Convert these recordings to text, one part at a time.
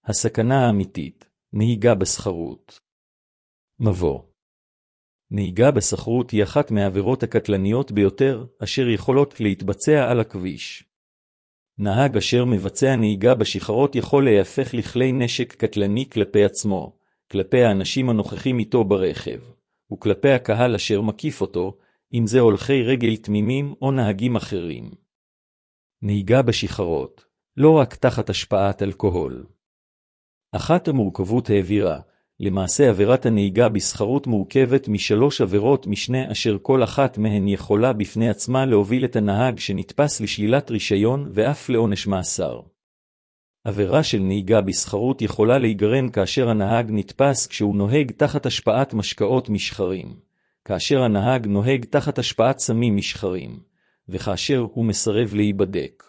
הסכנה האמיתית, נהיגה בסחרות. מבוא. נהיגה בסחרות היא אחת מהעבירות הקטלניות ביותר, אשר יכולות להתבצע על הכביש. נהג אשר מבצע נהיגה בשכרות יכול להפך לכלי נשק קטלני כלפי עצמו, כלפי האנשים הנוכחים איתו ברכב, וכלפי הקהל אשר מקיף אותו, אם זה הולכי רגל תמימים או נהגים אחרים. נהיגה בשכרות, לא רק תחת השפעת אלכוהול. אחת המורכבות העבירה, למעשה עבירת הנהיגה בסחרות מורכבת משלוש עבירות משנה אשר כל אחת מהן יכולה בפני עצמה להוביל את הנהג שנתפס לשלילת רישיון ואף לעונש מאסר. עבירה של נהיגה בסחרות יכולה להיגרם כאשר הנהג נתפס כשהוא נוהג תחת השפעת משקאות משחרים, כאשר הנהג נוהג תחת השפעת סמים משחרים, וכאשר הוא מסרב להיבדק.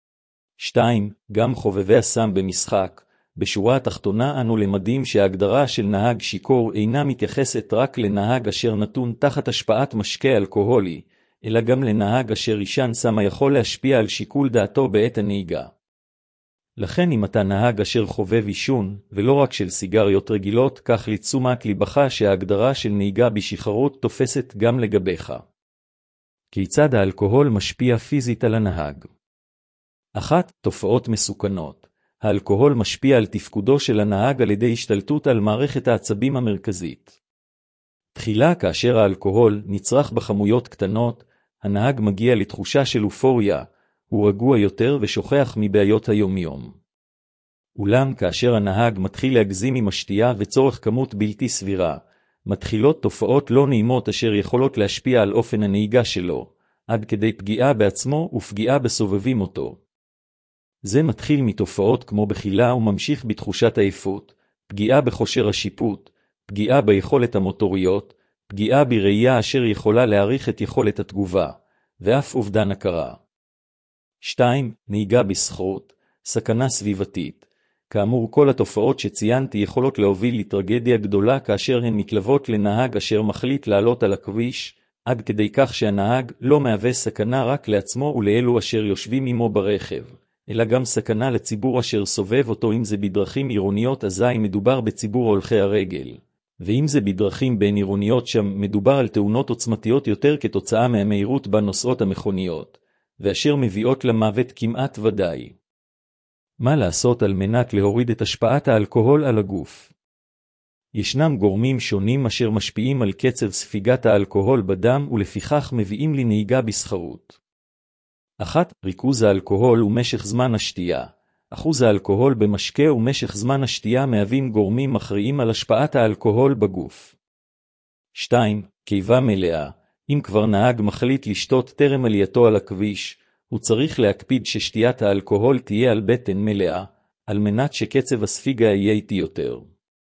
2. גם חובבי הסם במשחק. בשורה התחתונה אנו למדים שההגדרה של נהג שיכור אינה מתייחסת רק לנהג אשר נתון תחת השפעת משקה אלכוהולי, אלא גם לנהג אשר עישן סם יכול להשפיע על שיקול דעתו בעת הנהיגה. לכן אם אתה נהג אשר חובב עישון, ולא רק של סיגריות רגילות, כך לתשומת ליבך שההגדרה של נהיגה בשכרות תופסת גם לגביך. כיצד האלכוהול משפיע פיזית על הנהג? 1. תופעות מסוכנות. האלכוהול משפיע על תפקודו של הנהג על ידי השתלטות על מערכת העצבים המרכזית. תחילה כאשר האלכוהול נצרך בכמויות קטנות, הנהג מגיע לתחושה של אופוריה, הוא רגוע יותר ושוכח מבעיות היומיום. אולם כאשר הנהג מתחיל להגזים עם השתייה וצורך כמות בלתי סבירה, מתחילות תופעות לא נעימות אשר יכולות להשפיע על אופן הנהיגה שלו, עד כדי פגיעה בעצמו ופגיעה בסובבים אותו. זה מתחיל מתופעות כמו בחילה וממשיך בתחושת עייפות, פגיעה בכושר השיפוט, פגיעה ביכולת המוטוריות, פגיעה בראייה אשר יכולה להעריך את יכולת התגובה, ואף אובדן הכרה. 2. נהיגה בסחרות, סכנה סביבתית. כאמור כל התופעות שציינתי יכולות להוביל לטרגדיה גדולה כאשר הן מתלוות לנהג אשר מחליט לעלות על הכביש, עד כדי כך שהנהג לא מהווה סכנה רק לעצמו ולאלו אשר יושבים עמו ברכב, אלא גם סכנה לציבור אשר סובב אותו אם זה בדרכים עירוניות אזי מדובר בציבור הולכי הרגל, ואם זה בדרכים בין עירוניות שם מדובר על תאונות עוצמתיות יותר כתוצאה מהמהירות בה נוסעות המכוניות, ואשר מביאות למוות כמעט ודאי. מה לעשות על מנת להוריד את השפעת האלכוהול על הגוף? ישנם גורמים שונים אשר משפיעים על קצב ספיגת האלכוהול בדם ולפיכך מביאים לנהיגה בסחרות. 1. ריכוז האלכוהול ומשך זמן השתייה. אחוז האלכוהול במשקה ומשך זמן השתייה מהווים גורמים מכריעים על השפעת האלכוהול בגוף. 2. קיבה מלאה. אם כבר נהג מחליט לשתות טרם עלייתו על הכביש, הוא צריך להקפיד ששתיית האלכוהול תהיה על בטן מלאה, על מנת שקצב הספיגה יהיה איטי יותר.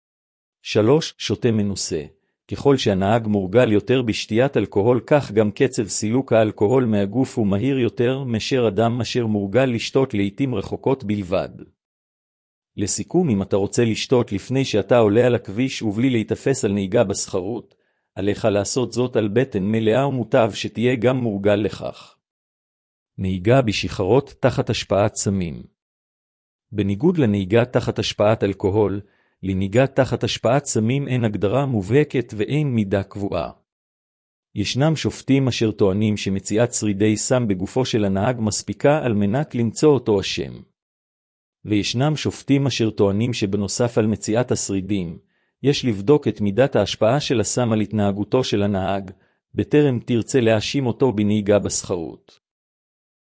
3. שותה מנוסה. ככל שהנהג מורגל יותר בשתיית אלכוהול כך גם קצב סילוק האלכוהול מהגוף הוא מהיר יותר מאשר אדם אשר מורגל לשתות לעתים רחוקות בלבד. לסיכום, אם אתה רוצה לשתות לפני שאתה עולה על הכביש ובלי להתאפס על נהיגה בסחרות, עליך לעשות זאת על בטן מלאה ומוטב שתהיה גם מורגל לכך. נהיגה בשכרות תחת השפעת סמים. בניגוד לנהיגה תחת השפעת אלכוהול, לנהיגה תחת השפעת סמים אין הגדרה מובהקת ואין מידה קבועה. ישנם שופטים אשר טוענים שמציאת שרידי סם בגופו של הנהג מספיקה על מנת למצוא אותו אשם. וישנם שופטים אשר טוענים שבנוסף על מציאת השרידים, יש לבדוק את מידת ההשפעה של הסם על התנהגותו של הנהג, בטרם תרצה להאשים אותו בנהיגה בסחרות.